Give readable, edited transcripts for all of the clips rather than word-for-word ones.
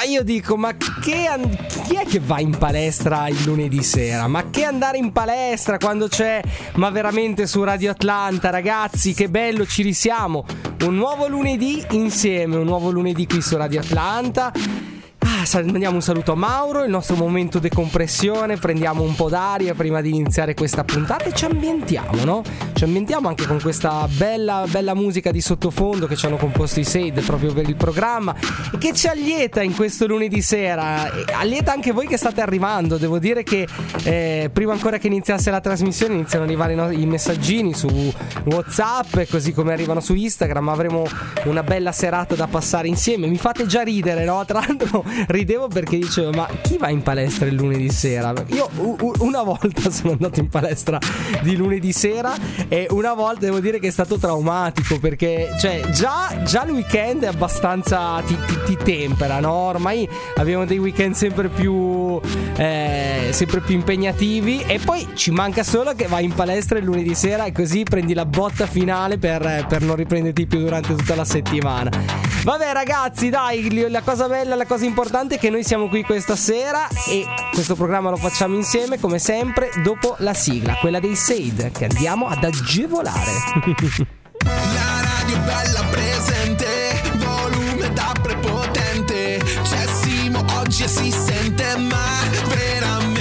io dico, ma chi è che va in palestra il lunedì sera? Ma che andare in palestra quando c'è, ma veramente, su Radio Atlanta, ragazzi, che bello, ci risiamo. Un nuovo lunedì insieme, un nuovo lunedì qui su Radio Atlanta. Mandiamo un saluto a Mauro, il nostro momento decompressione, prendiamo un po' d'aria prima di iniziare questa puntata e ci ambientiamo, no? Ci ambientiamo anche con questa bella musica di sottofondo che ci hanno composto i Sade proprio per il programma e che ci allieta in questo lunedì sera. E allieta anche voi che state arrivando. Devo dire che prima ancora che iniziasse la trasmissione iniziano ad arrivare i messaggini su WhatsApp, così come arrivano su Instagram. Avremo una bella serata da passare insieme. Mi fate già ridere, no? Tra l'altro ridevo perché dicevo, ma chi va in palestra il lunedì sera? Io una volta sono andato in palestra di lunedì sera e una volta devo dire che è stato traumatico, perché cioè già il weekend è abbastanza ti tempera, no? Ormai abbiamo dei weekend sempre più impegnativi e poi ci manca solo che vai in palestra il lunedì sera e così prendi la botta finale per non riprenderti più durante tutta la settimana. Vabbè ragazzi, dai, la cosa bella, la cosa importante è che noi siamo qui questa sera e questo programma lo facciamo insieme come sempre dopo la sigla, quella dei Sade, che andiamo ad agevolare. La radio bella presente, volume da prepotente, c'è Simo oggi e si sente, ma veramente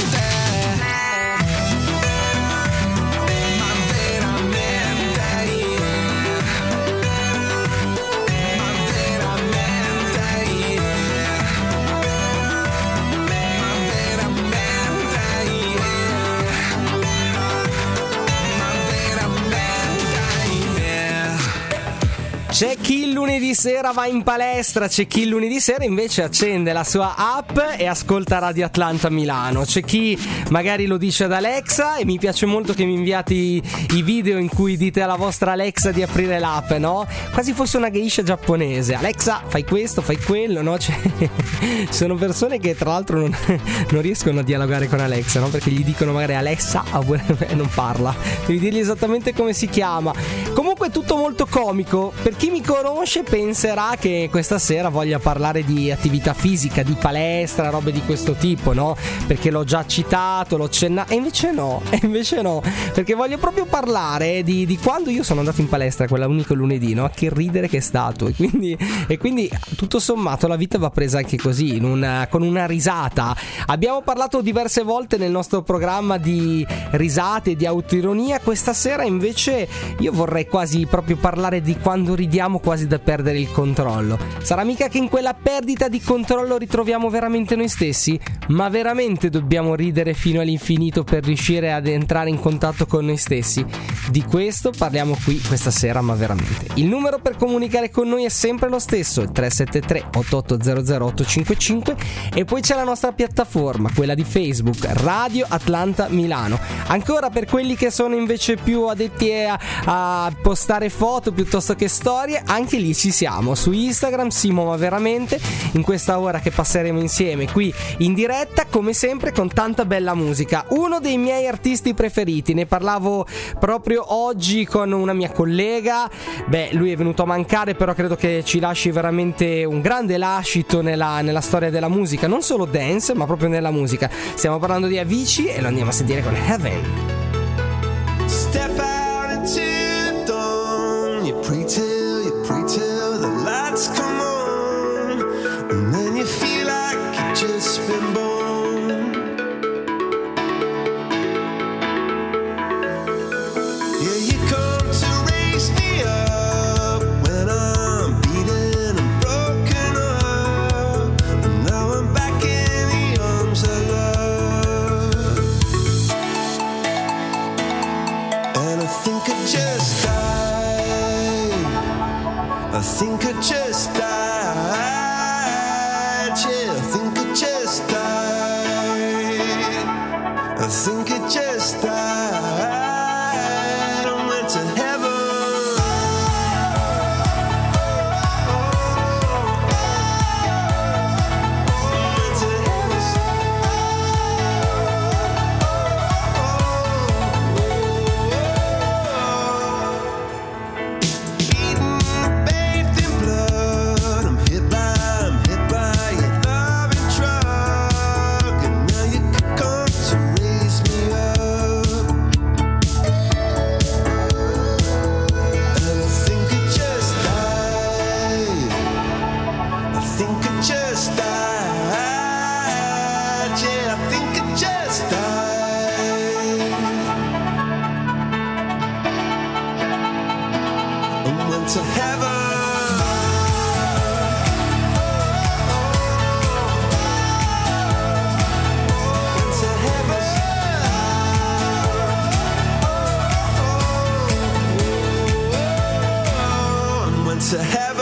C'è chi il lunedì sera va in palestra, c'è chi il lunedì sera invece accende la sua app e ascolta Radio Atlanta Milano, c'è chi magari lo dice ad Alexa e mi piace molto che mi inviate i video in cui dite alla vostra Alexa di aprire l'app, no? Quasi fosse una geisha giapponese. Alexa, fai questo, fai quello, no? Ci sono persone che tra l'altro non riescono a dialogare con Alexa, no? Perché gli dicono magari Alexa e non parla, devi dirgli esattamente come si chiama. Comunque è tutto molto comico. Per chi mi conosce penserà che questa sera voglia parlare di attività fisica, di palestra, robe di questo tipo, no? Perché l'ho già citato, l'ho accennato, e invece no, perché voglio proprio parlare di quando io sono andato in palestra quell'unico lunedì, no? Che ridere che è stato, e quindi tutto sommato la vita va presa anche così, con una risata. Abbiamo parlato diverse volte nel nostro programma di risate, di autoironia. Questa sera invece io vorrei quasi proprio parlare di quando ridiamo quasi da perdere il controllo. Sarà mica che in quella perdita di controllo ritroviamo veramente noi stessi? Ma veramente dobbiamo ridere fino all'infinito per riuscire ad entrare in contatto con noi stessi? Di questo parliamo qui questa sera, ma veramente. Il numero per comunicare con noi è sempre lo stesso, il 373 8800 855, e poi c'è la nostra piattaforma, quella di Facebook, Radio Atlanta Milano. Ancora per quelli che sono invece più addetti a postare foto piuttosto che storie, anche lì ci siamo su Instagram, Simo ma veramente, in questa ora che passeremo insieme qui in diretta, come sempre con tanta bella musica. Uno dei miei artisti preferiti, ne parlavo proprio oggi con una mia collega. Lui è venuto a mancare, però credo che ci lasci veramente un grande lascito nella storia della musica, non solo dance ma proprio nella musica. Stiamo parlando di Avicii e lo andiamo a sentire con Heaven. Step out into the dawn, you pray till the lights come on, and then you feel like you've just been born. Yeah, you come to raise me up when I'm beaten and broken up, and now I'm back in the arms of love, and I think I just died, I think I just died, yeah, I think I just died, I think I just died, I went to heaven. Bathed in blood, I'm hit by to heaven. To heaven.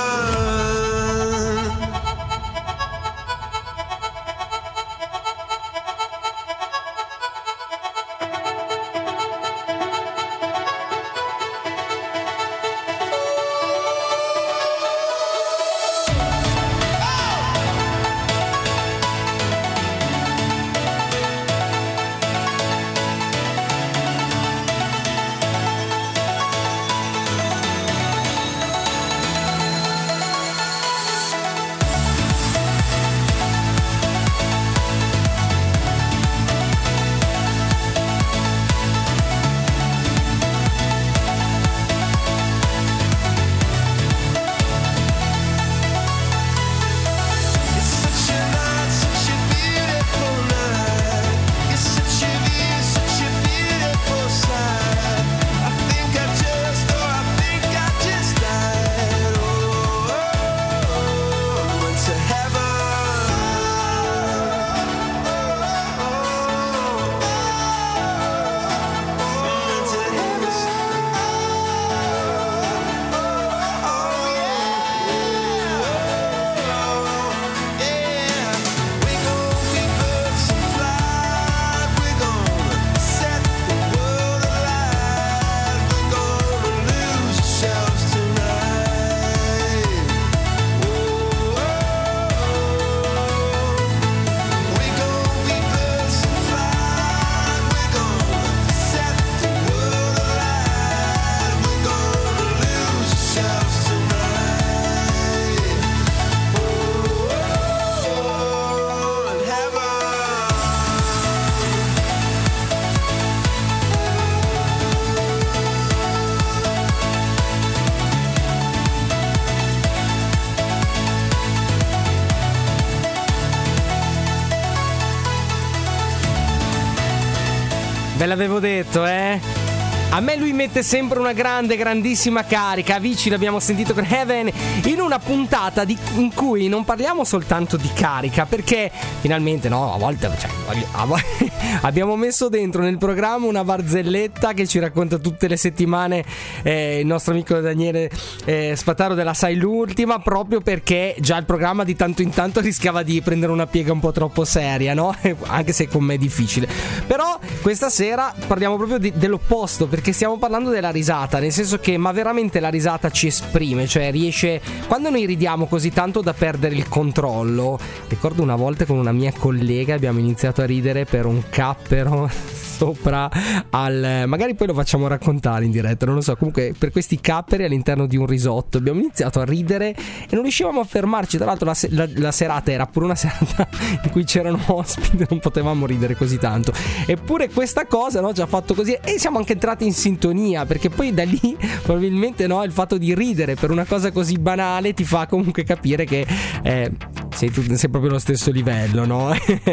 Ve l'avevo detto, eh? A me lui mette sempre una grandissima carica. Avicii l'abbiamo sentito con Heaven in una puntata in cui non parliamo soltanto di carica, perché finalmente, no, a volte abbiamo messo dentro nel programma una barzelletta che ci racconta tutte le settimane il nostro amico Daniele Spataro della Sai l'Ultima, proprio perché già il programma di tanto in tanto rischiava di prendere una piega un po' troppo seria, no? Anche se con me è difficile. Però questa sera parliamo proprio dell'opposto, perché stiamo parlando della risata, nel senso che ma veramente la risata ci esprime, cioè riesce, quando noi ridiamo così tanto da perdere il controllo. Ricordo una volta con una mia collega abbiamo iniziato a ridere per un cappero sopra magari poi lo facciamo raccontare in diretta, non lo so, comunque per questi capperi all'interno di un risotto abbiamo iniziato a ridere e non riuscivamo a fermarci. Tra l'altro la serata era pure una serata in cui c'erano ospiti, non potevamo ridere così tanto, eppure questa cosa, no, ci ha fatto così e siamo anche entrati in sintonia, perché poi da lì probabilmente, no, il fatto di ridere per una cosa così banale ti fa comunque capire che sei proprio allo stesso livello, no?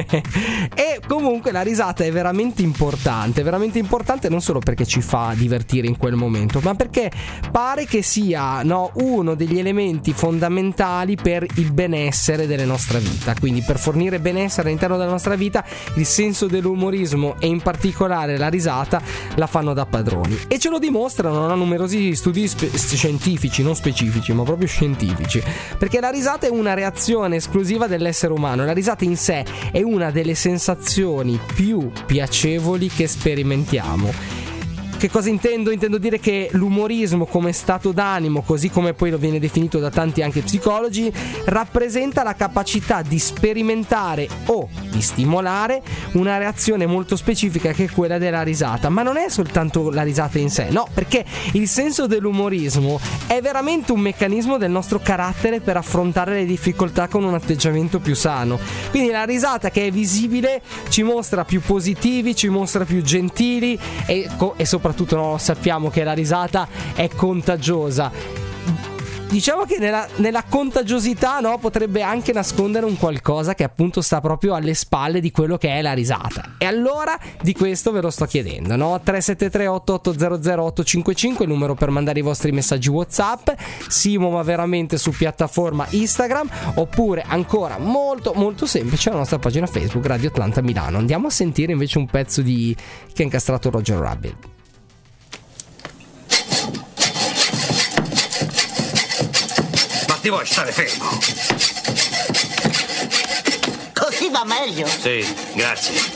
E comunque la risata è veramente importante non solo perché ci fa divertire in quel momento, ma perché pare che sia, no, uno degli elementi fondamentali per il benessere della nostra vita. Quindi per fornire benessere all'interno della nostra vita il senso dell'umorismo e in particolare la risata la fanno da padroni, e ce lo dimostrano, no, numerosi studi scientifici, non specifici ma proprio scientifici, perché la risata è una reazione esclusiva dell'essere umano. La risata in sé è una delle sensazioni più piacevoli che sperimentiamo. Che cosa intendo? Intendo dire che l'umorismo come stato d'animo, così come poi lo viene definito da tanti anche psicologi, rappresenta la capacità di sperimentare o di stimolare una reazione molto specifica che è quella della risata. Ma non è soltanto la risata in sé, no, perché il senso dell'umorismo è veramente un meccanismo del nostro carattere per affrontare le difficoltà con un atteggiamento più sano. Quindi la risata che è visibile ci mostra più positivi, ci mostra più gentili e soprattutto, no, sappiamo che la risata è contagiosa. diciamo che nella contagiosità, no, potrebbe anche nascondere un qualcosa che appunto sta proprio alle spalle di quello che è la risata. E allora di questo ve lo sto chiedendo, no? 373 8800 855 il numero per mandare i vostri messaggi WhatsApp, Simo ma veramente su piattaforma Instagram, oppure ancora molto molto semplice la nostra pagina Facebook Radio Atlanta Milano. Andiamo a sentire invece un pezzo di che ha incastrato Roger Rabbit. Ma ti vuoi stare fermo? Così va meglio. Sì, grazie.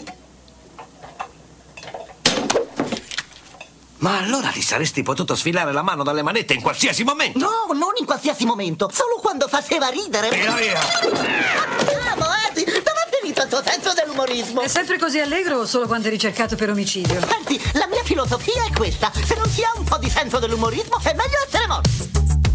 Ma allora ti saresti potuto sfilare la mano dalle manette in qualsiasi momento? No, non in qualsiasi momento, solo quando faceva ridere. Via! Bravo, Eddie, dove è finito il tuo senso dell'umorismo? È sempre così allegro o solo quando è ricercato per omicidio? Senti, la mia filosofia è questa: se non si ha un po' di senso dell'umorismo è meglio essere morti.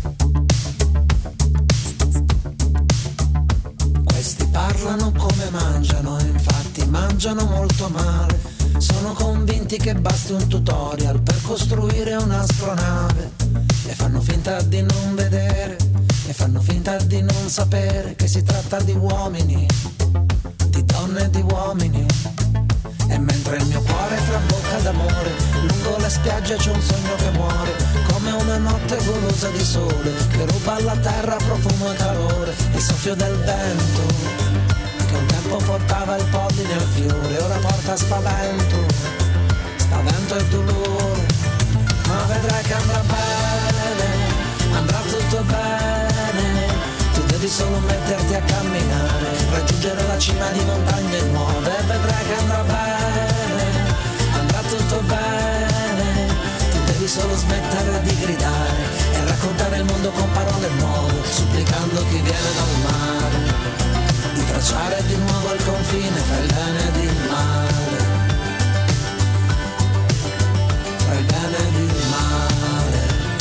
Questi parlano come mangiano, infatti mangiano molto male. Sono convinti che basti un tutorial per costruire un'astronave. E fanno finta di non vedere, e fanno finta di non sapere che si tratta di uomini, di donne e di uomini. E mentre il mio cuore trabocca d'amore, lungo le spiagge c'è un sogno che muore, come una notte golosa di sole, che ruba alla terra profumo e calore. Il soffio del vento che un tempo portava il polline al fiore, ora porta spavento, spavento e dolore. Ma vedrai che andrà bene, andrà tutto bene. Tu devi solo metterti a camminare, raggiungere la cima di montagne nuove. E vedrai che andrà bene, andrà tutto bene. Tu devi solo smettere di gridare e raccontare il mondo con parole nuove, supplicando chi viene dal mare di tracciare di nuovo il confine tra il bene ed il male, tra il bene ed il male.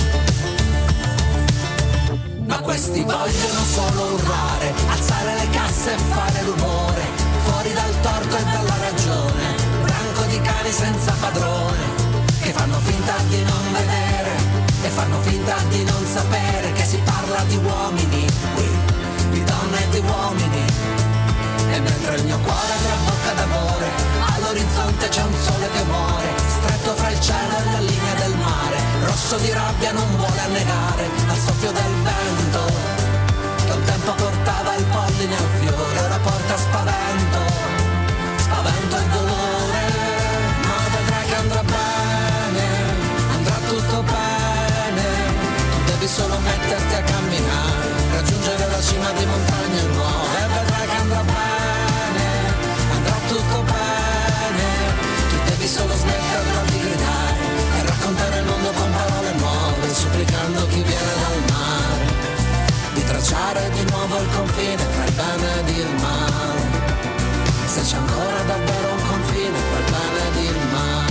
Ma questi vogliono solo urlare, alzare le casse e fare rumore, fuori dal torto e dalla ragione, branco di cani senza padrone, che fanno finta di non vedere e fanno finta di non sapere che si parla di uomini qui, di donne e di uomini. E mentre il mio cuore trabocca d'amore, all'orizzonte c'è un sole che muore, stretto fra il cielo e la linea del mare, rosso di rabbia non vuole annegare al soffio del vento che un tempo portava il polline al fiore, ora porta spavento, spavento e dolore. Ma vedrai che andrà bene, andrà tutto bene. Tu devi solo metterti a camminare, raggiungere la cima di montagne nuove. E vedrai che andrà bene, andrà tutto bene. Tu devi solo smetterla di gridare e raccontare il mondo con parole nuove, supplicando chi viene dal mare di tracciare di nuovo il confine tra il bene ed il male. Se c'è ancora davvero un confine tra il bene ed il male.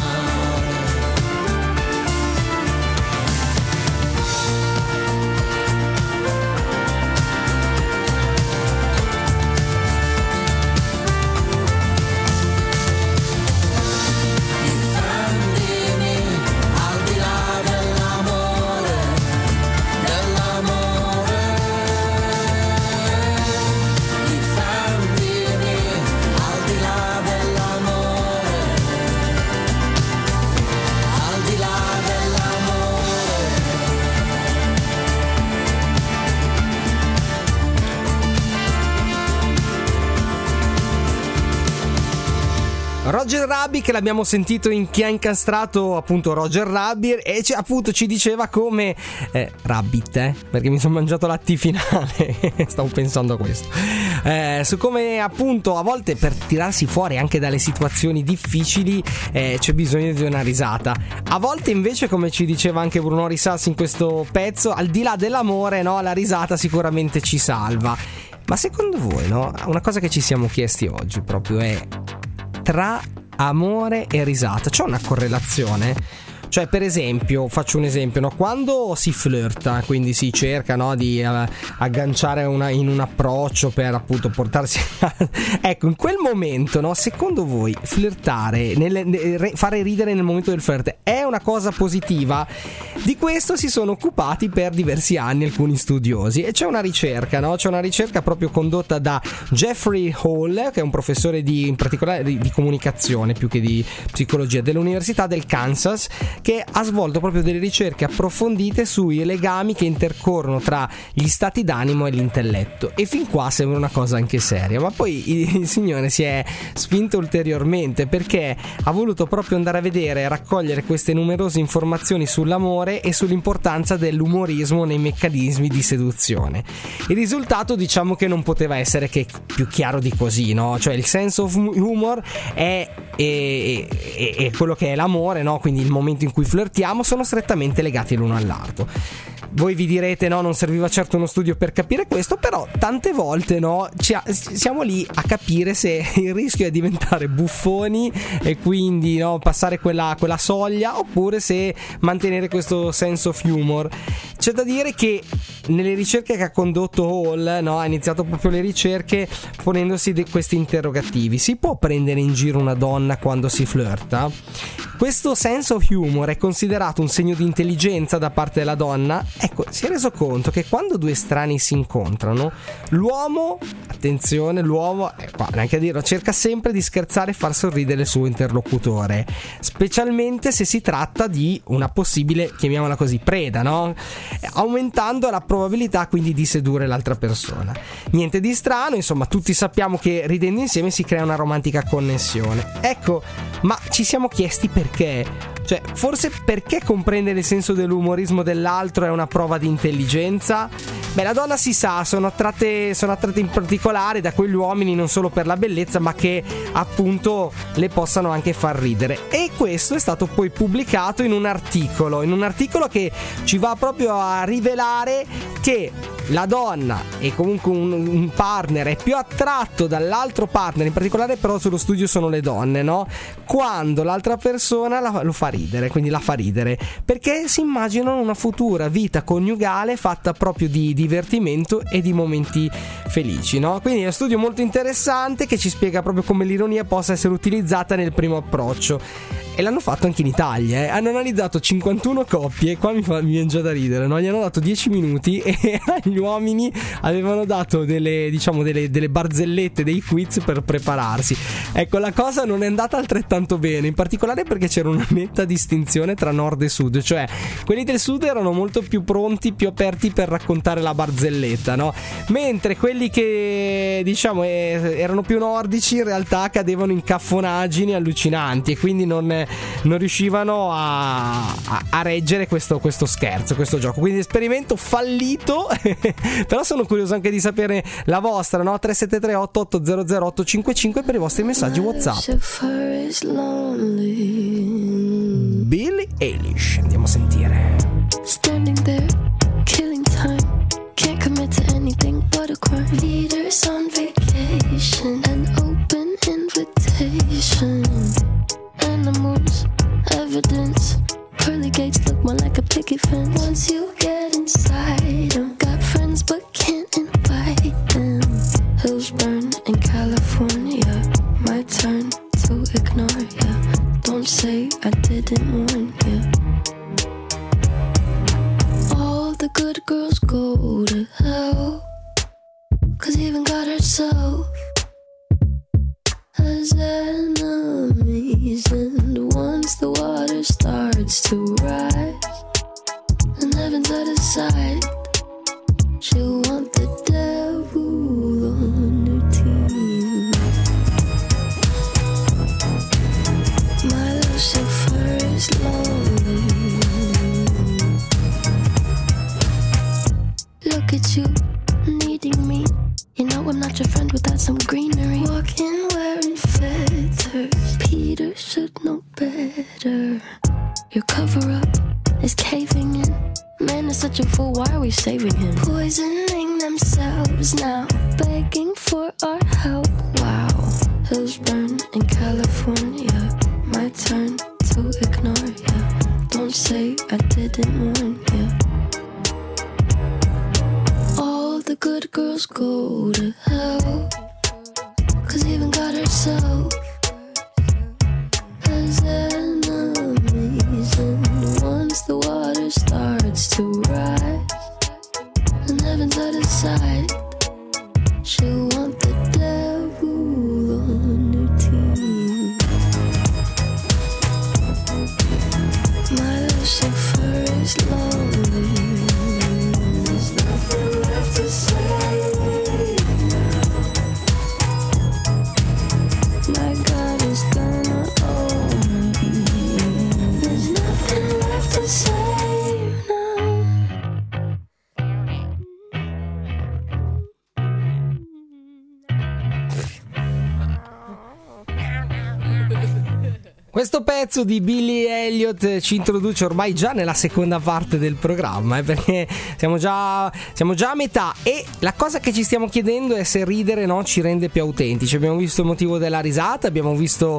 Roger Rabbit, che l'abbiamo sentito in Chi ha incastrato appunto Roger Rabbit, e appunto ci diceva come Rabbit, perché mi sono mangiato la T finale stavo pensando a questo, su come appunto a volte per tirarsi fuori anche dalle situazioni difficili c'è bisogno di una risata. A volte invece, come ci diceva anche Bruno Risassi in questo pezzo, al di là dell'amore, no, la risata sicuramente ci salva. Ma secondo voi, no, una cosa che ci siamo chiesti oggi proprio è: tra amore e risata c'è una correlazione? Cioè, per esempio, faccio un esempio, no? Quando si flirta, quindi si cerca, no, di agganciare in un approccio per appunto portarsi ecco, in quel momento, no, secondo voi flirtare, fare ridere nel momento del flirt è una cosa positiva? Di questo si sono occupati per diversi anni alcuni studiosi, e c'è una ricerca, no? C'è una ricerca proprio condotta da Jeffrey Hall, che è un professore in particolare di comunicazione più che di psicologia dell'Università del Kansas, che ha svolto proprio delle ricerche approfondite sui legami che intercorrono tra gli stati d'animo e l'intelletto. E fin qua sembra una cosa anche seria, ma poi il signore si è spinto ulteriormente, perché ha voluto proprio andare a vedere e raccogliere queste numerose informazioni sull'amore e sull'importanza dell'umorismo nei meccanismi di seduzione. Il risultato, diciamo, che non poteva essere che più chiaro di così, no? Cioè, il sense of humor è quello che è l'amore, no? Quindi il momento in cui flirtiamo sono strettamente legati l'uno all'altro. Voi vi direte, no, non serviva certo uno studio per capire questo, però tante volte, no, siamo lì a capire se il rischio è diventare buffoni e quindi, no, passare quella soglia, oppure se mantenere questo sense of humor. C'è da dire che nelle ricerche che ha condotto Hall, no, ha iniziato proprio le ricerche ponendosi questi interrogativi: si può prendere in giro una donna quando si flirta? Questo sense of humor è considerato un segno di intelligenza da parte della donna? Ecco, si è reso conto che quando due estranei si incontrano, l'uomo, attenzione, qua neanche a dirlo, cerca sempre di scherzare e far sorridere il suo interlocutore, specialmente se si tratta di una possibile, chiamiamola così, preda, no? Aumentando la probabilità quindi di sedurre l'altra persona. Niente di strano, insomma, tutti sappiamo che ridendo insieme si crea una romantica connessione. Ecco, ma ci siamo chiesti perché? Cioè, forse perché comprendere il senso dell'umorismo dell'altro è una prova di intelligenza? Beh, la donna si sa, sono attratte in particolare da quegli uomini non solo per la bellezza, ma che appunto le possano anche far ridere. E questo è stato poi pubblicato in un articolo che ci va proprio a rivelare che la donna e comunque un partner è più attratto dall'altro partner, in particolare però sullo studio sono le donne, no? Quando l'altra persona lo fa ridere, quindi la fa ridere, perché si immaginano una futura vita coniugale fatta proprio di divertimento e di momenti felici, no? Quindi è uno studio molto interessante che ci spiega proprio come l'ironia possa essere utilizzata nel primo approccio. E l'hanno fatto anche in Italia, Hanno analizzato 51 coppie, qua mi viene già da ridere, no? Gli hanno dato 10 minuti e agli uomini avevano dato delle barzellette, dei quiz per prepararsi. Ecco, la cosa non è andata altrettanto bene, in particolare perché c'era una netta distinzione tra nord e sud, cioè quelli del sud erano molto più pronti, più aperti per raccontare la barzelletta, no? Mentre quelli che, diciamo, erano più nordici in realtà cadevano in caffonaggini allucinanti e quindi non riuscivano a reggere questo scherzo, questo gioco. Quindi esperimento fallito. Però sono curioso anche di sapere la vostra, no? 373 8800 855 per i vostri messaggi WhatsApp. Billie Eilish, andiamo a sentire. Standing there, killing time. Can't commit to anything but a crime. Leaders on vacation, an open invitation. Animals, evidence. Pearly gates look more like a picket fence. Once you get inside them, got friends but can't invite them. Hills burn in California. My turn to ignore ya. Don't say I didn't warn ya. All the good girls go to hell, 'cause even God herself has enemies. And once the water starts to rise and heaven's out of sight, she'll want the devil on her team. My Lucifer is lonely. Look at you, needing me. You know I'm not your friend without some greenery. Walking wearing feathers, Peter should know better. Your cover-up is caving in. Man is such a fool, why are we saving him? Poisoning themselves now, begging for our help. Wow, hills burn in California. My turn to ignore ya. Don't say I didn't warn you. All the good girls go to hell, 'cause even God herself has enemies. And once the water starts to rise and heaven's out of sight, she'll want the devil on her team. My Lucifer is lonely. There's nothing left to say now. My God is gonna own me. There's nothing left to say now. Questo pezzo di Billy Elliot ci introduce ormai già nella seconda parte del programma, perché siamo già a metà, e la cosa che ci stiamo chiedendo è se ridere, no, ci rende più autentici. Abbiamo visto il motivo della risata, abbiamo visto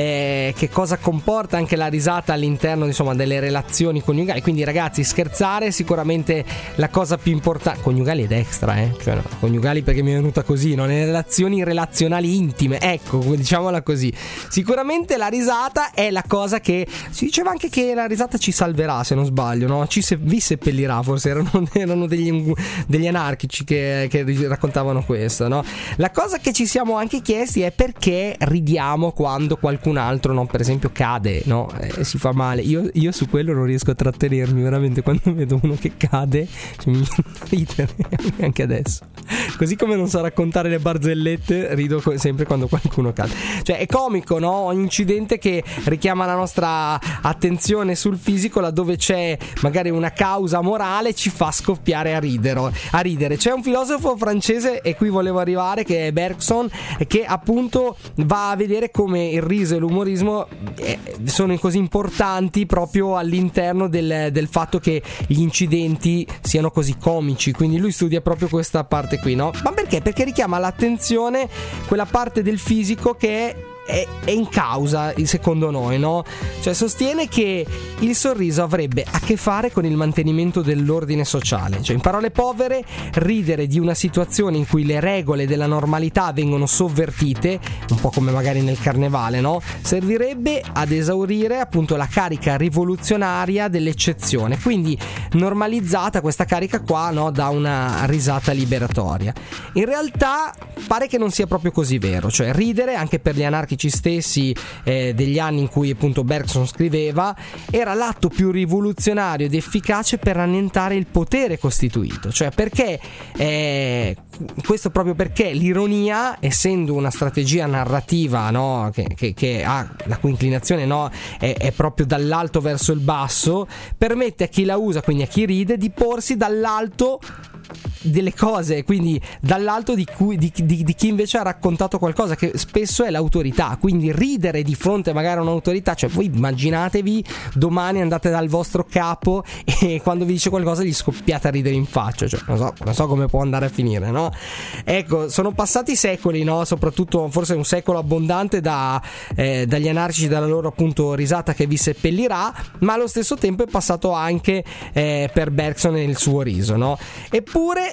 che cosa comporta anche la risata all'interno, insomma, delle relazioni coniugali. Quindi ragazzi, scherzare è sicuramente la cosa più importante, coniugali ed extra, cioè, no, coniugali perché mi è venuta così, no? Nelle relazioni relazionali intime, ecco, diciamola così. Sicuramente la risata è la cosa che si diceva anche che la risata ci salverà, se non sbaglio, no? Vi seppellirà, forse erano degli anarchici che raccontavano questo, no? La cosa che ci siamo anche chiesti è perché ridiamo quando qualcun altro, no, per esempio cade, no? Si fa male. Io su quello non riesco a trattenermi veramente, quando vedo uno che cade, cioè, mi ridere anche adesso. Così come non so raccontare le barzellette, rido sempre quando qualcuno cade. Cioè è comico, no? Ogni incidente che richiama la nostra attenzione sul fisico, laddove c'è magari una causa morale, ci fa scoppiare a ridere. C'è un filosofo francese, e qui volevo arrivare, che è Bergson, che appunto va a vedere come il riso e l'umorismo sono così importanti proprio all'interno del fatto che gli incidenti siano così comici. Quindi lui studia proprio questa parte qui, no? Ma perché? Perché richiama l'attenzione quella parte del fisico che è in causa, secondo noi, no? Cioè sostiene che il sorriso avrebbe a che fare con il mantenimento dell'ordine sociale. Cioè, in parole povere, ridere di una situazione in cui le regole della normalità vengono sovvertite, un po' come magari nel carnevale, no? Servirebbe ad esaurire appunto la carica rivoluzionaria dell'eccezione, quindi normalizzata questa carica qua, no, da una risata liberatoria. In realtà pare che non sia proprio così vero. Cioè ridere, anche per gli anarchici stessi degli anni in cui appunto Bergson scriveva, era l'atto più rivoluzionario ed efficace per annientare il potere costituito. Cioè perché questo proprio perché l'ironia, essendo una strategia narrativa, no, che ha la cui inclinazione, no, è proprio dall'alto verso il basso, permette a chi la usa, quindi a chi ride, di porsi dall'alto delle cose, quindi dall'alto di chi invece ha raccontato qualcosa, che spesso è l'autorità. Quindi ridere di fronte magari a un'autorità, cioè voi immaginatevi domani andate dal vostro capo e quando vi dice qualcosa gli scoppiate a ridere in faccia, cioè non so come può andare a finire, no? Ecco, sono passati secoli, no? Soprattutto forse un secolo abbondante dagli anarchici, dalla loro appunto risata che vi seppellirà, ma allo stesso tempo è passato anche per Bergson e il suo riso, no? Eppure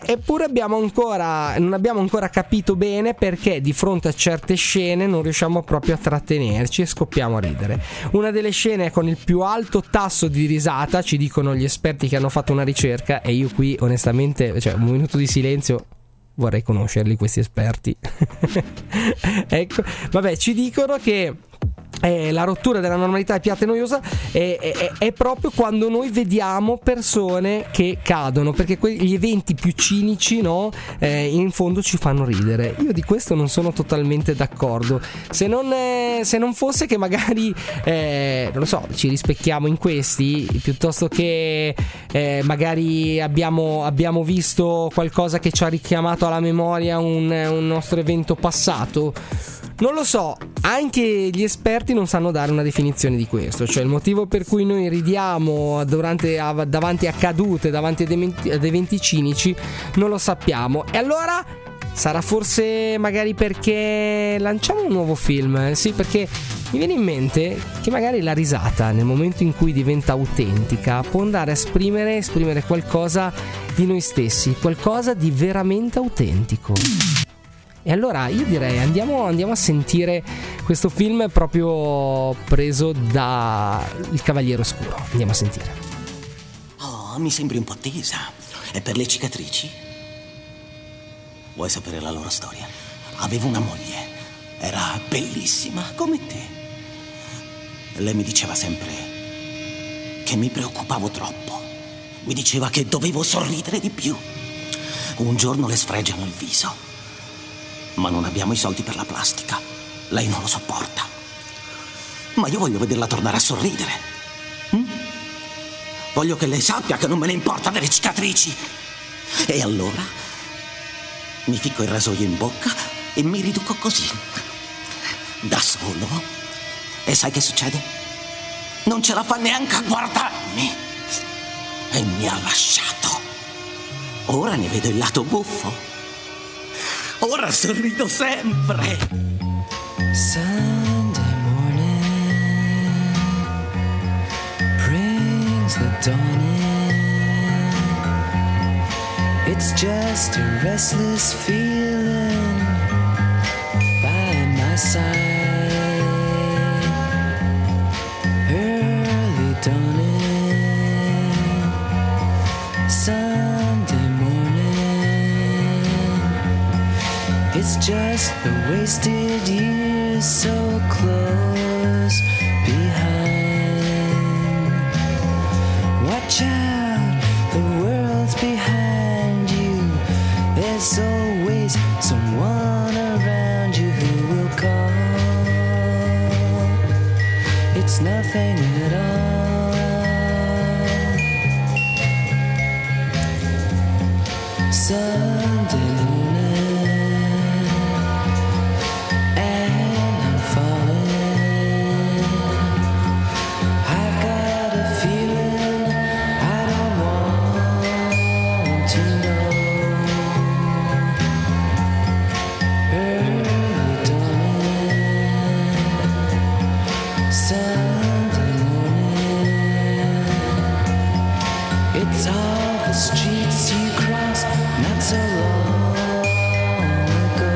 non abbiamo ancora capito bene perché di fronte a certe scene non riusciamo proprio a trattenerci e scoppiamo a ridere. Una delle scene con il più alto tasso di risata, ci dicono gli esperti che hanno fatto una ricerca, e io qui onestamente, cioè, un minuto di silenzio, vorrei conoscerli questi esperti. Ecco, vabbè, ci dicono che la rottura della normalità è piatta e noiosa è proprio quando noi vediamo persone che cadono, perché gli eventi più cinici, no, in fondo ci fanno ridere. Io di questo non sono totalmente d'accordo, se non fosse che magari non lo so, ci rispecchiamo in questi, piuttosto che magari abbiamo visto qualcosa che ci ha richiamato alla memoria un nostro evento passato. Non lo so, anche gli esperti non sanno dare una definizione di questo, cioè il motivo per cui noi ridiamo davanti a cadute, davanti ad eventi cinici, non lo sappiamo. E allora Sarà forse magari perché lanciamo un nuovo film? Sì, perché mi viene in mente che magari la risata, nel momento in cui diventa autentica, può andare a esprimere qualcosa di noi stessi, qualcosa di veramente autentico. E allora io direi andiamo a sentire questo film proprio preso da Il Cavaliere Oscuro. Andiamo a sentire. Oh, mi sembri un po' tesa. E per le cicatrici? Vuoi sapere la loro storia? Avevo una moglie. Era bellissima come te. Lei mi diceva sempre che mi preoccupavo troppo. Mi diceva che dovevo sorridere di più. Un giorno le sfregiano il viso. Ma non abbiamo i soldi per la plastica. Lei non lo sopporta. Ma io voglio vederla tornare a sorridere. Voglio che lei sappia che non me ne importa delle cicatrici. E allora mi ficco il rasoio in bocca e mi riduco così, da solo. E sai che succede? Non ce la fa neanche a guardarmi. E mi ha lasciato. Ora ne vedo il lato buffo. Ora sorrido sempre. Sunday morning brings the dawn in. It's just a restless feeling by my side. Early dawning, Sunday morning. It's just the wasted years so close behind. Watch out, the world's behind you. There's always someone around you who will call. It's nothing at all. Sunday morning, and I'm falling. I've got a feeling I don't want to know. Early dawning, Sunday morning. It's all the streets you cross not so long ago.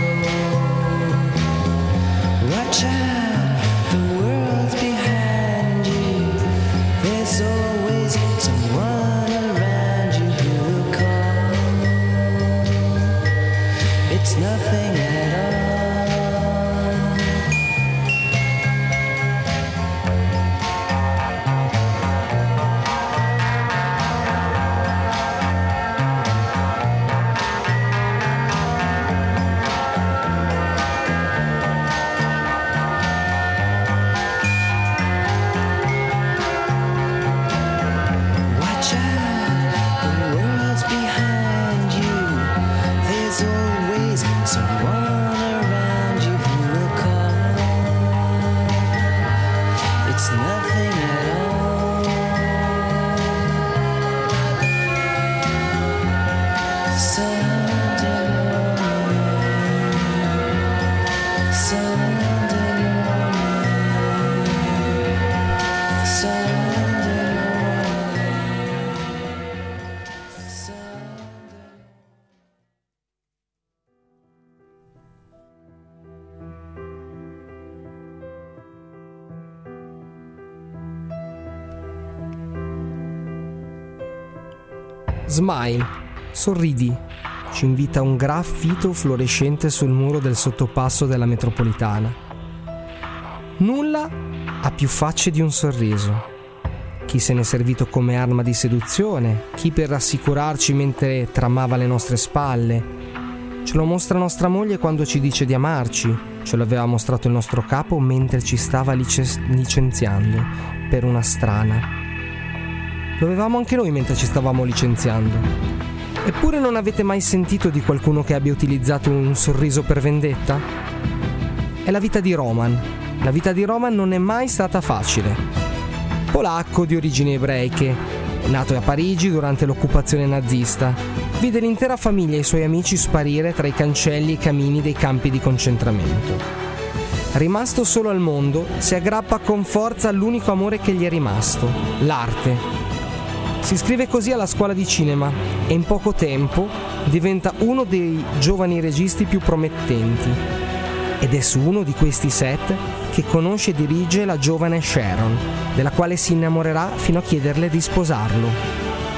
Watch out, the world's behind you. There's always someone around you who will call. It's nothing at all. Watch out, the world's behind you. There's always someone around you who will call. It's nothing at all. Sunday morning, Sunday morning, Sunday morning, Sunday. Smile, sorridi, ci invita un graffito fluorescente sul muro del sottopasso della metropolitana. Nulla ha più facce di un sorriso. Chi se n'è servito come arma di seduzione, chi per rassicurarci mentre tramava le nostre spalle. Ce lo mostra nostra moglie quando ci dice di amarci, ce lo aveva mostrato il nostro capo mentre ci stava licenziando per una strana. Lo avevamo anche noi mentre ci stavamo licenziando. Eppure non avete mai sentito di qualcuno che abbia utilizzato un sorriso per vendetta? È la vita di Roman. La vita di Roman non è mai stata facile. Polacco di origini ebraiche, nato a Parigi durante l'occupazione nazista, vide l'intera famiglia e i suoi amici sparire tra i cancelli e i camini dei campi di concentramento. Rimasto solo al mondo, si aggrappa con forza all'unico amore che gli è rimasto, l'arte. Si iscrive così alla scuola di cinema e in poco tempo diventa uno dei giovani registi più promettenti. Ed è su uno di questi set che conosce e dirige la giovane Sharon, della quale si innamorerà fino a chiederle di sposarlo.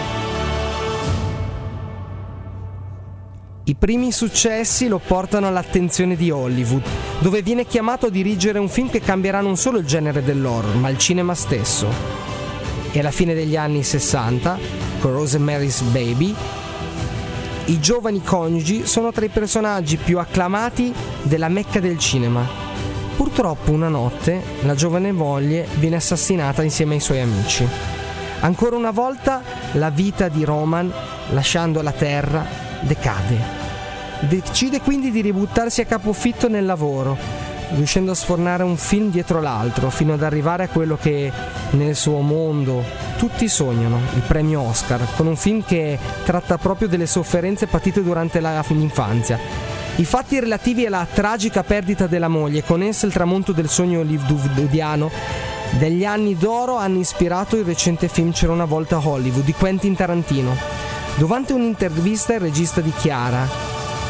I primi successi lo portano all'attenzione di Hollywood, dove viene chiamato a dirigere un film che cambierà non solo il genere dell'horror, ma il cinema stesso. E alla fine degli anni 60, con Rosemary's Baby, i giovani coniugi sono tra i personaggi più acclamati della Mecca del cinema. Purtroppo una notte la giovane moglie viene assassinata insieme ai suoi amici. Ancora una volta la vita di Roman, lasciando la terra, decade. Decide quindi di ributtarsi a capofitto nel lavoro, riuscendo a sfornare un film dietro l'altro fino ad arrivare a quello che nel suo mondo tutti sognano, il premio Oscar, con un film che tratta proprio delle sofferenze patite durante l'infanzia. I fatti relativi alla tragica perdita della moglie, con essa il tramonto del sogno hollywoodiano degli anni d'oro, hanno ispirato il recente film C'era una volta Hollywood di Quentin Tarantino. Durante un'intervista il regista dichiara: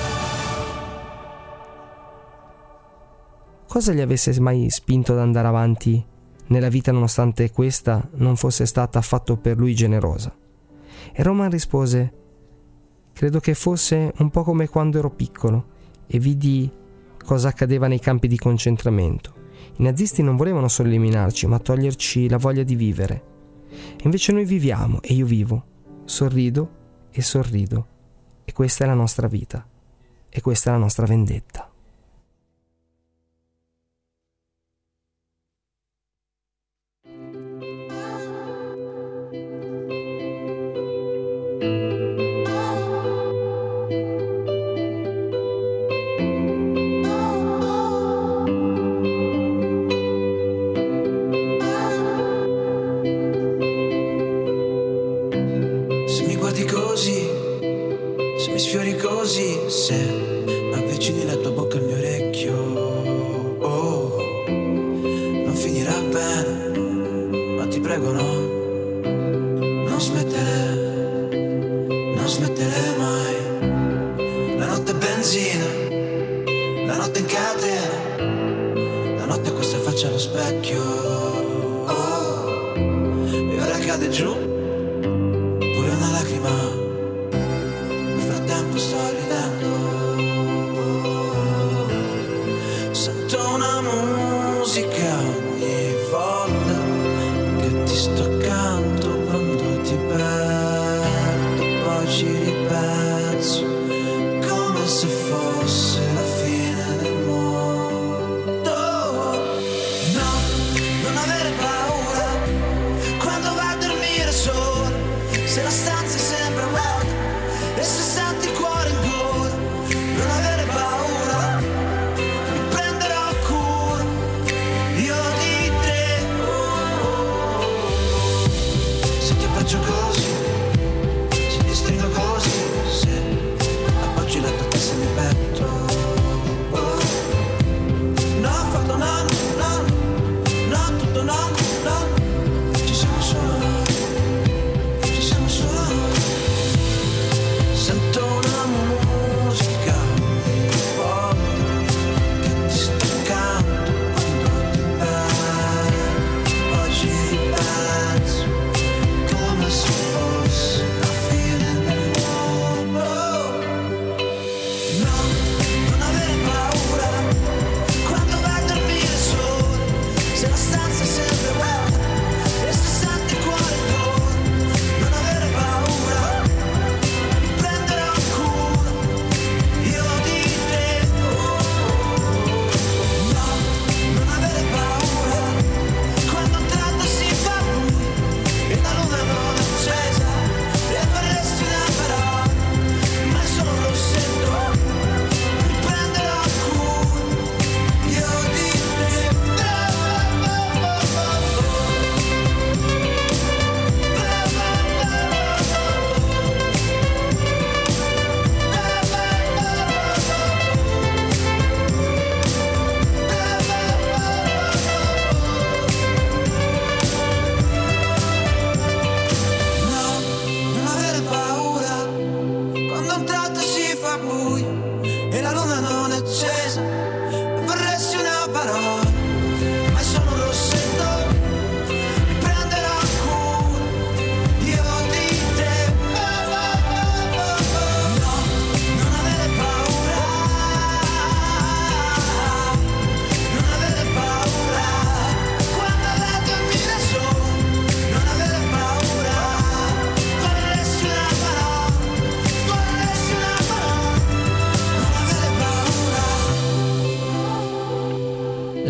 cosa gli avesse mai spinto ad andare avanti nella vita nonostante questa non fosse stata affatto per lui generosa? E Roman rispose: credo che fosse un po' come quando ero piccolo e vidi cosa accadeva nei campi di concentramento. I nazisti non volevano solo eliminarci, ma toglierci la voglia di vivere. E invece noi viviamo, e io vivo, sorrido e sorrido, e questa è la nostra vita, e questa è la nostra vendetta. Se avvicini la tua bocca al mio orecchio, oh, non finirà bene, ma ti prego no, non smettere mai. La notte è benzina, la notte in catena, la notte questa faccia allo specchio, oh, e ora cade giù pure una lacrima. Sto ridendo, sento una musica ogni volta che ti sto accanto, quando ti perdo poi ci ripenso come se fosse la fine del mondo. No, non avere paura quando vai a dormire solo, se la stanza sembra vuota e se senti il cuore in gola.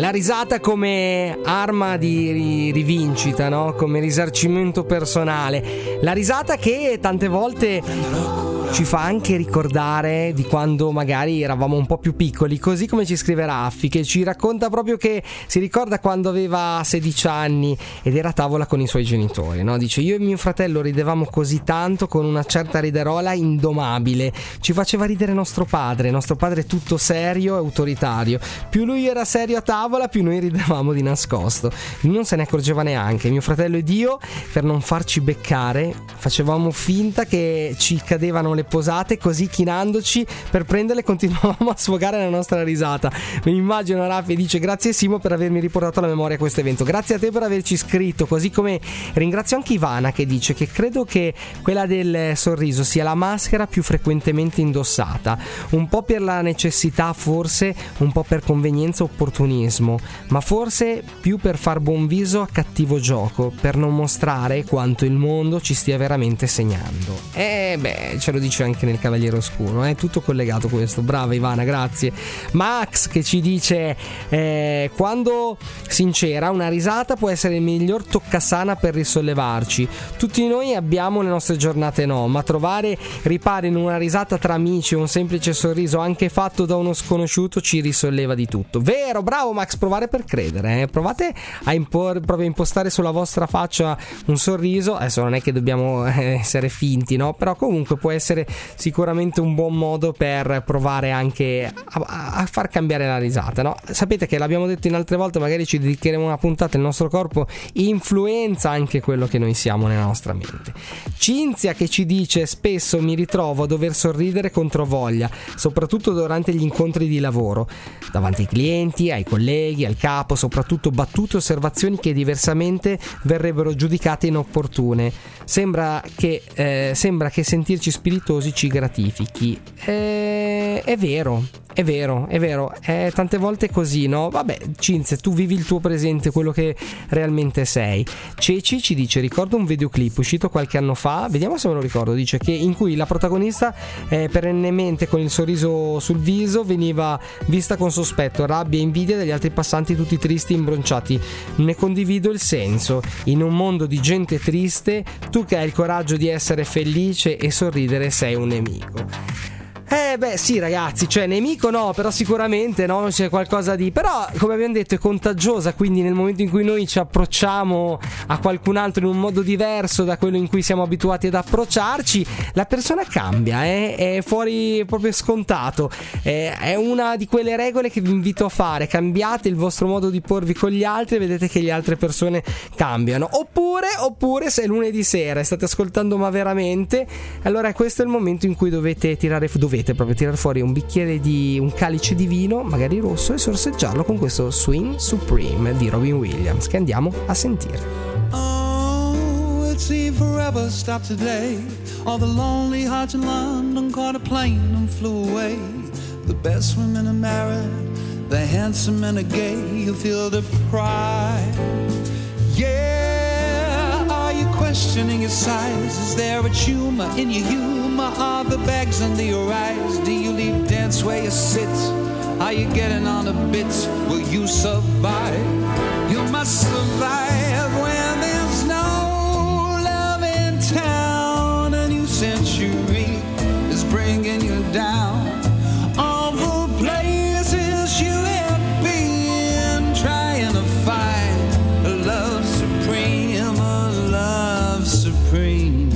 La risata come arma di rivincita, no? Come risarcimento personale. La risata che tante volte ci fa anche ricordare di quando magari eravamo un po' più piccoli, così come ci scrive Raffi, che ci racconta proprio che si ricorda quando aveva 16 anni ed era a tavola con i suoi genitori, no? Dice: io e mio fratello ridevamo così tanto, con una certa riderola indomabile, ci faceva ridere nostro padre tutto serio e autoritario, più lui era serio a tavola più noi ridevamo di nascosto, non se ne accorgeva neanche. Mio fratello ed io, per non farci beccare, facevamo finta che ci cadevano le posate, così chinandoci per prenderle continuavamo a sfogare la nostra risata. Mi immagino Raffi, dice: grazie Simo per avermi riportato alla memoria questo evento, grazie a te per averci scritto, così come ringrazio anche Ivana che dice che credo che quella del sorriso sia la maschera più frequentemente indossata, un po' per la necessità, forse un po' per convenienza o opportunismo, ma forse più per far buon viso a cattivo gioco, per non mostrare quanto il mondo ci stia veramente segnando. Ce lo dice anche nel Cavaliere Oscuro, è tutto collegato questo. Brava Ivana, grazie. Max che ci dice: quando sincera, una risata può essere il miglior toccasana per risollevarci. Tutti noi abbiamo le nostre giornate no, ma trovare riparo in una risata tra amici o un semplice sorriso anche fatto da uno sconosciuto ci risolleva di tutto. Vero, bravo Max, provare per credere, provate a proprio impostare sulla vostra faccia un sorriso. Adesso non è che dobbiamo essere finti, no? Però comunque può essere sicuramente un buon modo per provare anche a far cambiare la risata, no? Sapete che l'abbiamo detto in altre volte, magari ci dedicheremo una puntata, il nostro corpo influenza anche quello che noi siamo nella nostra mente. Cinzia che ci dice: spesso mi ritrovo a dover sorridere contro voglia, soprattutto durante gli incontri di lavoro, davanti ai clienti, ai colleghi, al capo, soprattutto battute e osservazioni che diversamente verrebbero giudicate inopportune. Sembra che sentirci spiritosi ci gratifichi. È vero, è tante volte così, no? Vabbè, Cinzia, tu vivi il tuo presente, quello che realmente sei. Ceci ci dice: ricordo un videoclip uscito qualche anno fa, vediamo se me lo ricordo, dice che in cui la protagonista perennemente con il sorriso sul viso veniva vista con sospetto, rabbia e invidia dagli altri passanti tutti tristi e imbronciati. Ne condivido il senso. In un mondo di gente triste, tu che hai il coraggio di essere felice e sorridere sei un nemico. Sì ragazzi, cioè nemico no, però sicuramente no, c'è qualcosa di... Però come abbiamo detto è contagiosa, quindi nel momento in cui noi ci approcciamo a qualcun altro in un modo diverso da quello in cui siamo abituati ad approcciarci, la persona cambia, è fuori proprio scontato. È una di quelle regole che vi invito a fare: cambiate il vostro modo di porvi con gli altri e vedete che le altre persone cambiano. Oppure se è lunedì sera e state ascoltando ma veramente, allora questo è il momento in cui dovete proprio tirare fuori un calice di vino, magari rosso, e sorseggiarlo con questo Swing Supreme di Robin Williams, che andiamo a sentire. Oh, it seemed forever stopped today. All the lonely hearts in London caught a plane and flew away. The best women are married, the handsome men are gay. You feel the pride. Yeah, are you questioning your size? Is there a tumor in your humor? Are the bags under your eyes? Do you leave dance where you sit? Are you getting on a bit? Will you survive? You must survive when there's no love in town. A new century is bringing you down. All the places you have been, trying to find a love supreme, a love supreme.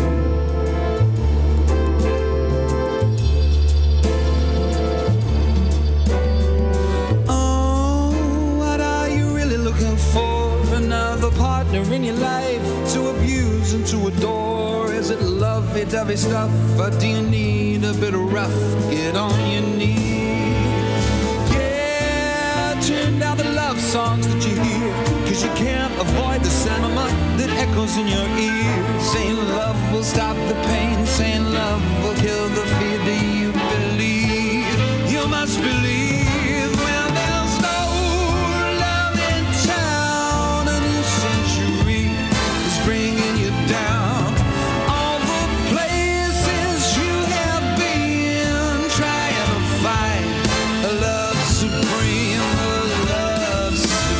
Partner in your life to abuse and to adore? Is it lovey-dovey stuff, or do you need a bit of rough? Get on your knees. Yeah, turn down the love songs that you hear, 'cause you can't avoid the sentiment that echoes in your ears. Saying love will stop the pain, saying love will kill the fear. Do you believe? You must believe. Bringing you down. All the places you have been, trying to find a love supreme, a love supreme.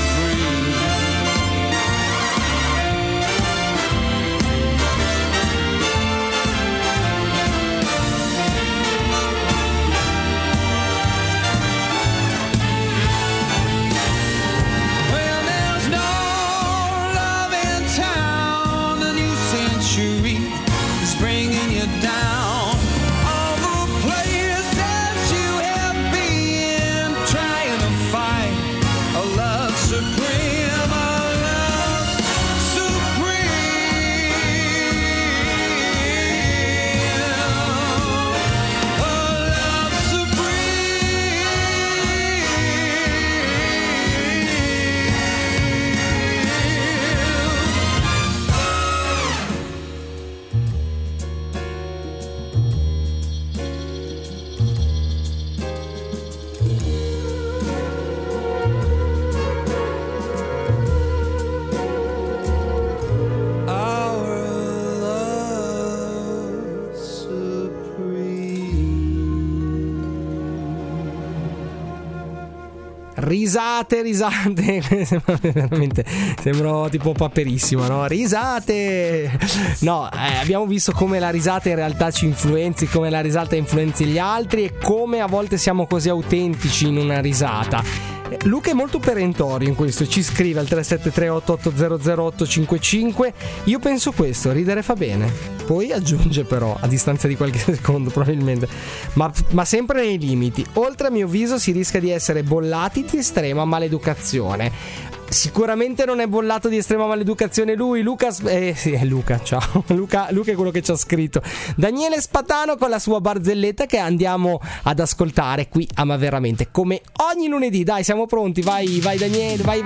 risate, veramente sembro tipo Paperissimo, no? Risate. No, abbiamo visto come la risata in realtà ci influenzi, come la risata influenzi gli altri e come a volte siamo così autentici in una risata. Luca è molto perentorio in questo, ci scrive al 373-8800855. Io penso questo, ridere fa bene. Poi aggiunge però, a distanza di qualche secondo probabilmente, ma sempre nei limiti. Oltre a mio viso si rischia di essere bollati di estrema maleducazione. Sicuramente non è bollato di estrema maleducazione lui, Luca. Sì, è Luca, ciao. Luca è quello che ci ha scritto. Daniele Spatano con la sua barzelletta che andiamo ad ascoltare qui a Ma Veramente, come ogni lunedì. Dai, siamo pronti, vai Daniele, vai.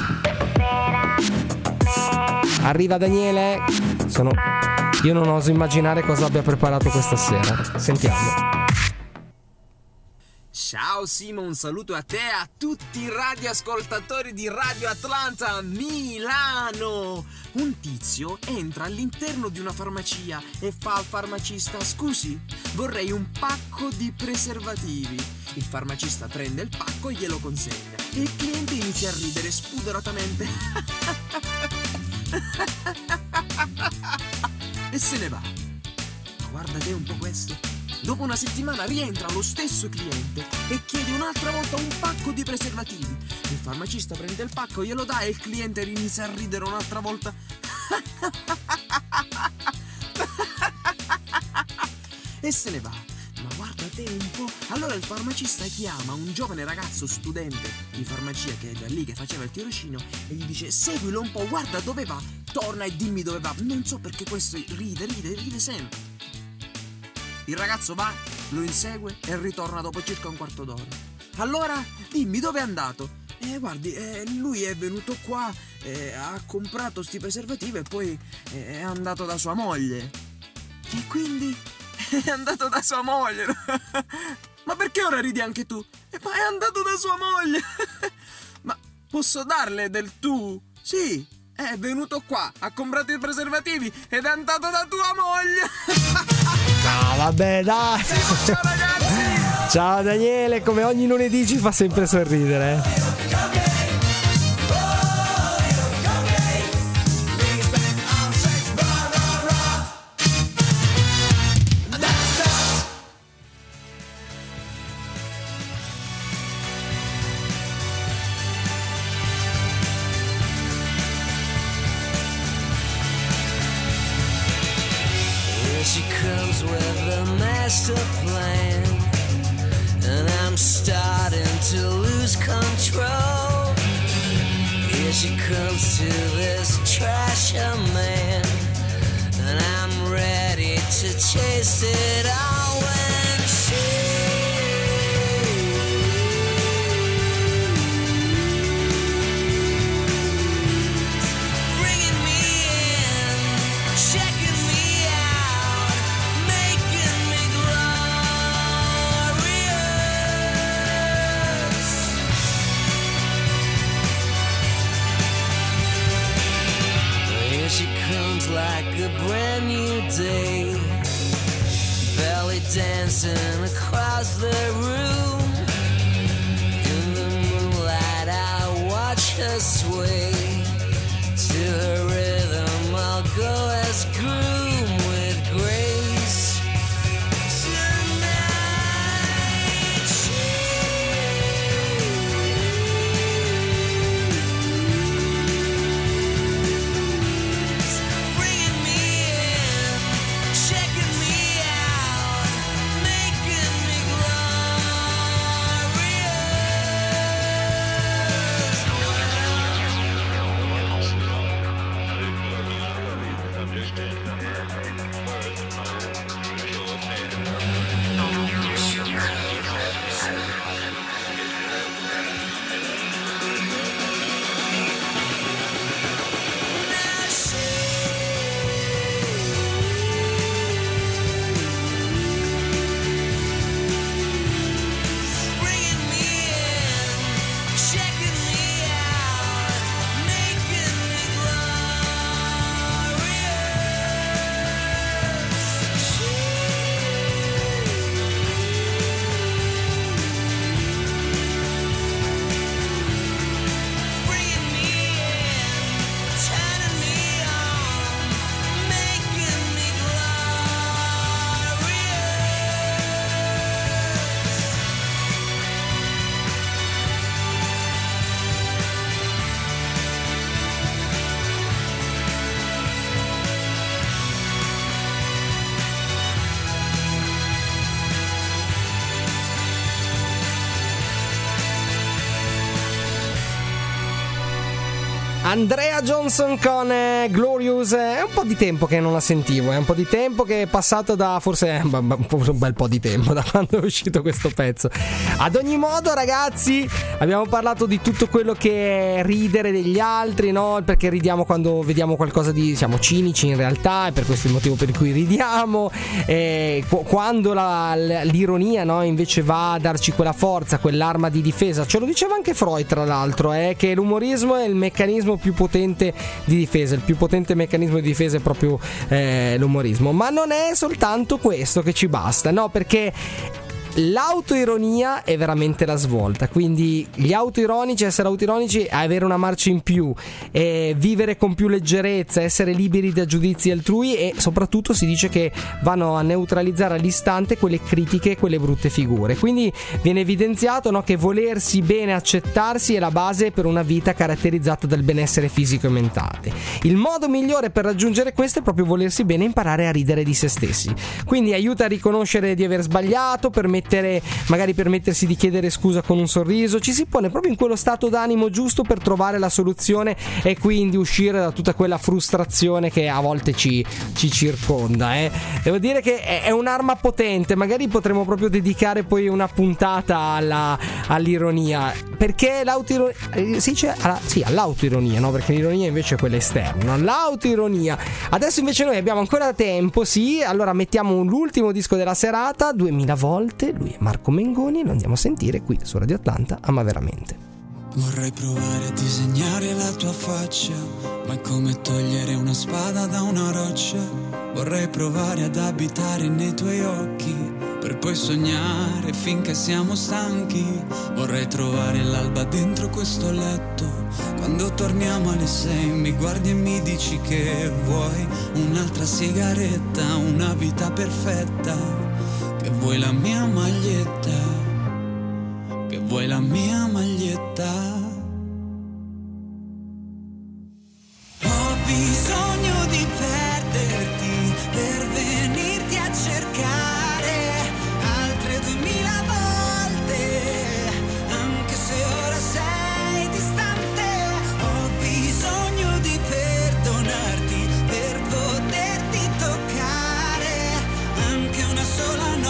Arriva Daniele. Io non oso immaginare cosa abbia preparato questa sera. Sentiamo. Ciao Simo, un saluto a te e a tutti i radioascoltatori di Radio Atlanta Milano. Un tizio entra all'interno di una farmacia e fa al farmacista: scusi, vorrei un pacco di preservativi. Il farmacista prende il pacco e glielo consegna e il cliente inizia a ridere spudoratamente e se ne va. Ma guarda te un po' questo. Dopo una settimana rientra lo stesso cliente e chiede un'altra volta un pacco di preservativi. Il farmacista prende il pacco, glielo dà e il cliente inizia a ridere un'altra volta e se ne va. Ma guarda te un po'. Allora il farmacista chiama un giovane ragazzo studente di farmacia che è da lì che faceva il tirocinio e gli dice: seguilo un po', guarda dove va, torna e dimmi dove va. Non so perché questo ride sempre. Il ragazzo va, lo insegue e ritorna dopo circa un quarto d'ora. Allora, dimmi dove è andato. Guardi, lui è venuto qua, ha comprato sti preservativi e poi è andato da sua moglie. E quindi è andato da sua moglie. Ma perché ora ridi anche tu? Ma è andato da sua moglie. Ma posso darle del tu? Sì, è venuto qua, ha comprato i preservativi ed è andato da tua moglie. No, vabbè, dai. Ciao ragazzi. Ciao Daniele, come ogni lunedì ci fa sempre sorridere. She comes with a master plan, and I'm starting to lose control. Here she comes to this trasher man, and I'm ready to chase it all when bringing me in, checking me out, making me glorious. Here she comes like a brand new day, belly dancing across the room. In the moonlight I watch her sway, to her rhythm I'll go as groom with grace. Tonight she's bringing me in, checking me out, making me glorious. Andrea Johnson con Glorious. È un po' di tempo che non la sentivo, è un po' di tempo che è passato da forse un bel po' di tempo da quando è uscito questo pezzo. Ad ogni modo, ragazzi, abbiamo parlato di tutto quello che è ridere degli altri, no? Perché ridiamo quando vediamo qualcosa di, siamo cinici in realtà, è per questo il motivo per cui ridiamo. Quando l'ironia, no, invece va a darci quella forza, quell'arma di difesa. Ce lo diceva anche Freud, tra l'altro, che l'umorismo è il meccanismo più potente di difesa, il più potente meccanismo di difesa è proprio l'umorismo. Ma non è soltanto questo che ci basta, no, perché l'autoironia è veramente la svolta. Quindi gli autoironici, essere autoironici, avere una marcia in più, vivere con più leggerezza, essere liberi da giudizi altrui, e soprattutto si dice che vanno a neutralizzare all'istante quelle critiche, quelle brutte figure. Quindi viene evidenziato, no, che volersi bene, accettarsi è la base per una vita caratterizzata dal benessere fisico e mentale. Il modo migliore per raggiungere questo è proprio volersi bene e imparare a ridere di se stessi. Quindi aiuta a riconoscere di aver sbagliato, magari permettersi di chiedere scusa con un sorriso, ci si pone proprio in quello stato d'animo giusto per trovare la soluzione e quindi uscire da tutta quella frustrazione che a volte ci circonda. Devo dire che è un'arma potente, magari potremmo proprio dedicare poi una puntata all'ironia, perché all'autoironia, no? Perché l'ironia invece è quella esterna, l'autoironia. Adesso invece noi abbiamo ancora tempo, sì, allora mettiamo l'ultimo disco della serata, 2000 volte. Lui è Marco Mengoni e lo andiamo a sentire qui su Radio Atlanta. Ama veramente. Vorrei provare a disegnare la tua faccia, ma è come togliere una spada da una roccia. Vorrei provare ad abitare nei tuoi occhi, per poi sognare finché siamo stanchi. Vorrei trovare l'alba dentro questo letto, quando torniamo alle 6 mi guardi e mi dici che vuoi un'altra sigaretta, una vita perfetta. Che vuoi la mia maglietta, che vuoi la mia maglietta. Ho bisogno di perderti per venirti a cercare altre 2000 volte, anche se ora sei distante. Ho bisogno di perdonarti per poterti toccare anche una sola notte.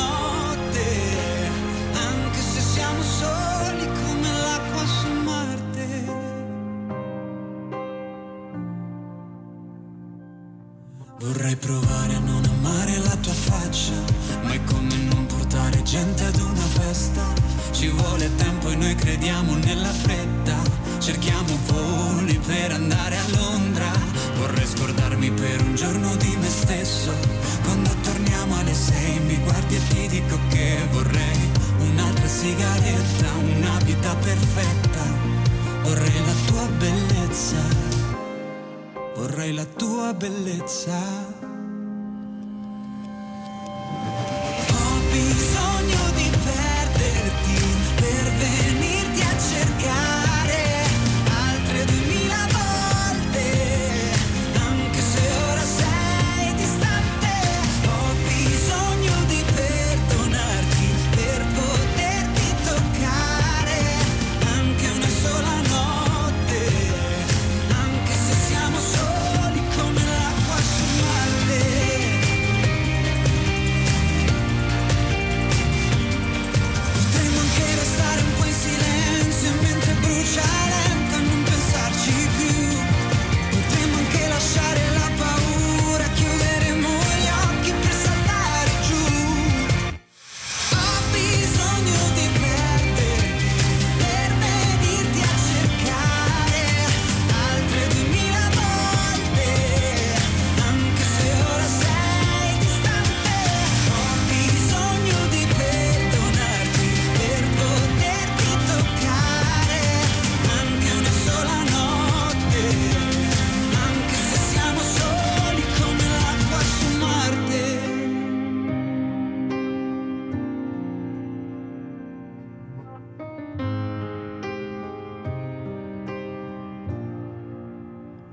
Vorrei provare a non amare la tua faccia, ma è come non portare gente ad una festa. Ci vuole tempo e noi crediamo nella fretta, cerchiamo voli per andare a Londra. Vorrei scordarmi per un giorno di me stesso, quando torniamo alle 6 mi guardi e ti dico che vorrei un'altra sigaretta, una vita perfetta. Vorrei la tua bellezza, vorrei la tua bellezza. Ho bisogno di perderti per venirti a cercare altre 2000 volte, anche se ora sei distante. Ho bisogno di perdonarti per poterti toccare anche una sola notte, anche se siamo soli come l'acqua sul mare.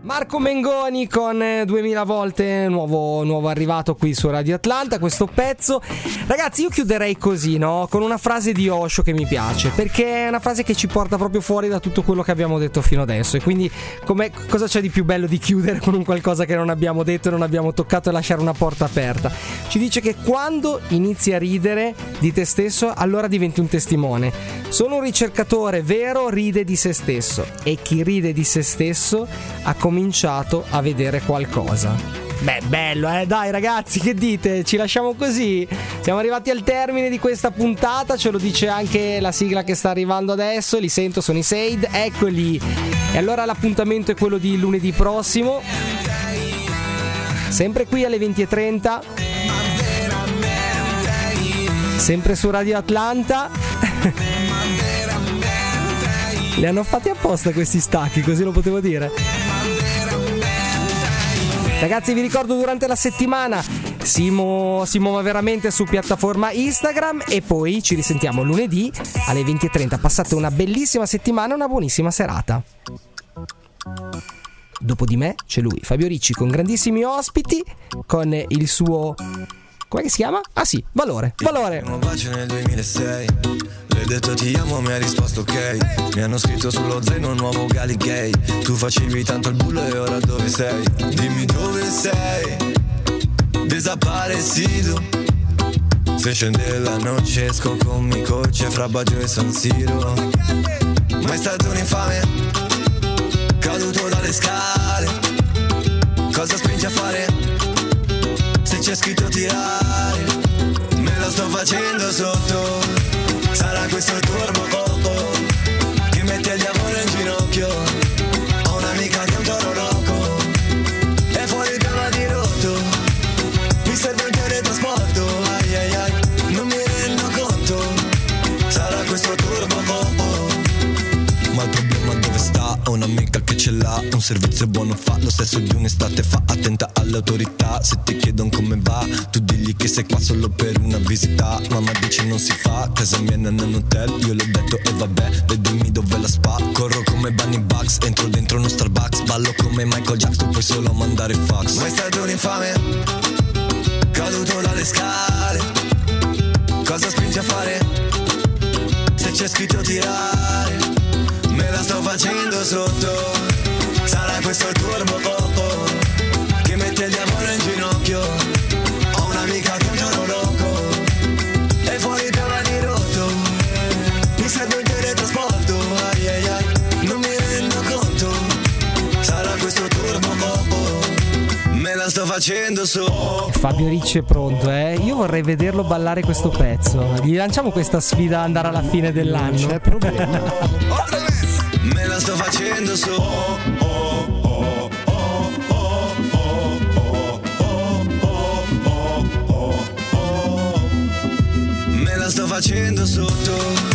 Marco Mengoni con 2000 volte, nuovo arrivato qui su Radio Atlanta, questo pezzo. Ragazzi, io chiuderei così, no? Con una frase di Osho che mi piace, perché è una frase che ci porta proprio fuori da tutto quello che abbiamo detto fino adesso. E quindi cosa c'è di più bello di chiudere con un qualcosa che non abbiamo detto e non abbiamo toccato e lasciare una porta aperta? Ci dice che quando inizi a ridere di te stesso, allora diventi un testimone. Solo un ricercatore vero ride di se stesso, e chi ride di se stesso ha cominciato a vedere qualcosa. Beh, bello, dai ragazzi, che dite? Ci lasciamo così? Siamo arrivati al termine di questa puntata, ce lo dice anche la sigla che sta arrivando adesso. Li sento, sono i Said, eccoli. E allora l'appuntamento è quello di lunedì prossimo, sempre qui alle 20:30, sempre su Radio Atlanta. Li hanno fatti apposta questi stacchi, così lo potevo dire. Ragazzi, vi ricordo, durante la settimana si muove veramente su piattaforma Instagram, e poi ci risentiamo lunedì alle 20:30. Passate una bellissima settimana e una buonissima serata. Dopo di me c'è lui, Fabio Ricci, con grandissimi ospiti, con il suo... Come si chiama? Ah sì, Valore. Un bacio nel 2006. Le ho detto ti amo, mi ha risposto ok. Mi hanno scritto sullo zaino un nuovo gali gay. Tu facevi tanto il bullo e ora dove sei? Dimmi dove sei. Desaparecido. Se scende la noce esco con mi coche fra Baggio e San Siro. Ma è stato un infame, caduto dalle scale. Cosa spinge a fare? Se c'è scritto tirare, me lo sto facendo sotto. Sarà questo il turbo poco che mette il diavolo in ginocchio. Ho un'amica che è un toro loco, è fuori il piano di rotto. Mi serve un teletrasporto, ai ai ai, non mi rendo conto. Sarà questo turbo poco. Ma il problema dove sta? Ho un'amica che ce l'ha, un servizio buono fa, lo stesso di un'estate fa. Attenta alle autorità, se ti chiedono come va, tu digli che sei qua solo per una visita. Mamma dice non si fa, casa mia non è un hotel, io l'ho detto e vabbè, e dimmi dove la spa. Corro come Bunny Bugs, entro dentro uno Starbucks, ballo come Michael Jackson, puoi solo mandare fax. Ma è stato un infame, caduto dalle scale. Cosa spinge a fare? Se c'è scritto tirare, me la sto facendo sotto. Sarà questo il turbo poco che mette il diavolo in ginocchio. Ho un'amica che è un toro loco, è fuori il piano di rotto. Mi serve un teletrasporto, ai ai ai, non mi rendo conto. Sarà questo turbo poco, me la sto facendo sotto. Fabio Ricci è pronto, Io vorrei vederlo ballare questo pezzo. Gli lanciamo questa sfida ad andare alla fine dell'anno. Non c'è problema. Me la sto facendo su. Me la sto facendo sotto.